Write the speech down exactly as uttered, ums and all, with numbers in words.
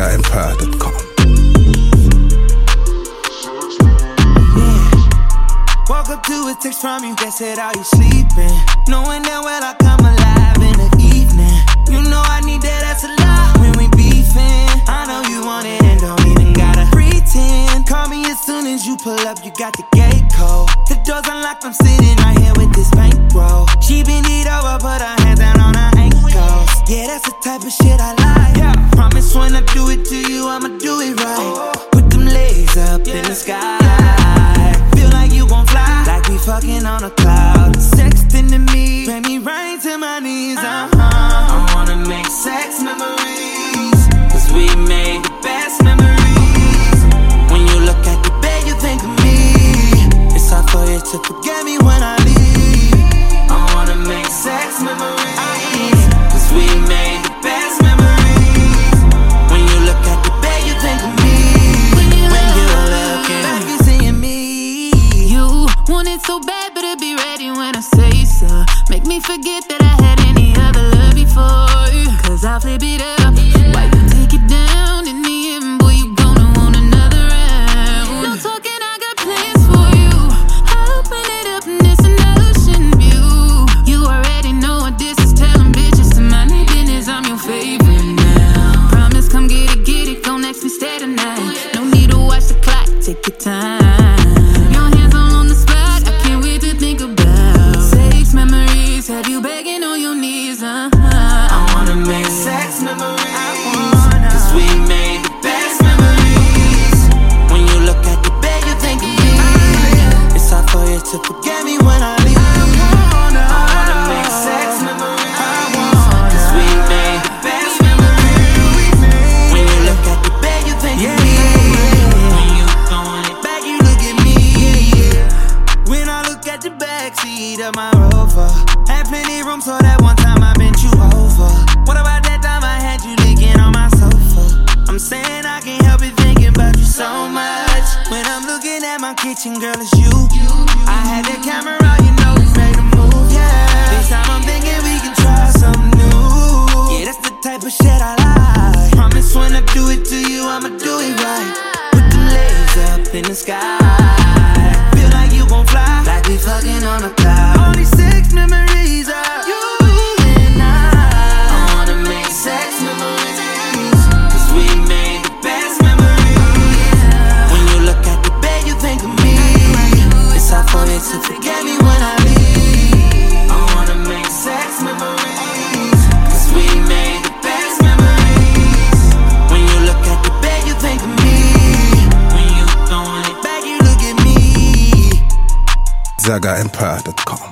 Zaga Empire dot com. Woke up to a text from you that said, are you sleeping? Knowing that well I come alive in the evening. You know I need that, that's a lot when we beefing. I know you want it and don't even gotta pretend. Call me as soon as you pull up, you got the gate code. The door's unlocked, I'm sitting right here with this bankroll. She been it over, put her hands down on her ankles. Yeah, that's the type of shit I like. Yeah. Promise when I do it to you, I'ma do it right. Put them legs up yeah. in the sky. Feel like you gon' fly, like we fucking on a cloud. Sexting to me, make me rain to my knees. Uh-huh. I wanna make sex memories, cause we made the best memories. When you look at the bed, you think of me. It's hard for you to forget me when I leave. I wanna make sex memories, cause we made the best memories. When you look at the bed, you think of me. When, you when you're looking back, you seeing me. You want it so bad, better be ready when I say so. Make me forget that I had any other love before you, cause I'll flip it up. Why you take it down in the end, boy, you gonna want another round. No talking, I got plans for you. I'll open it up and it's an ocean view. You already know what this is, tell them bitches to mind their business, I'm your favorite now. Promise, come get it, get it, don't ask me stay tonight. No need to watch the clock, take your time. Have you begging on your knees, uh-huh. I wanna make sex memories, cause we made the best memories. When you look at the bed, you think of me. It's hard for you to forget me when I leave. I wanna, I wanna make sex memories, cause we made the best memories. When you look at the bed, you think of me. When you throwing it back, you look at me. When I look at the backseat of my Rover, had plenty room, so that one time I bent you over. What about that time I had you licking on my sofa? I'm saying I can't help it thinking about you so much. When I'm looking at my kitchen, girl, it's you. I had the camera, you know we made a move, yeah. This time I'm thinking we can try something new. Yeah, that's the type of shit I like. Promise when I do it to you, I'ma do it right. Put them legs up in the sky. Feel like you gon' fly, like we fucking on a cloud. All these sex memories are you and I. I wanna make sex memories, cause we made the best memories. When you look at the bed, you think of me. It's hard for you to forget me when I leave. I wanna make sex memories, cause we made the best memories. When you look at the bed, you think of me. When you throwing it back, you look at me. Zaga Empire dot com.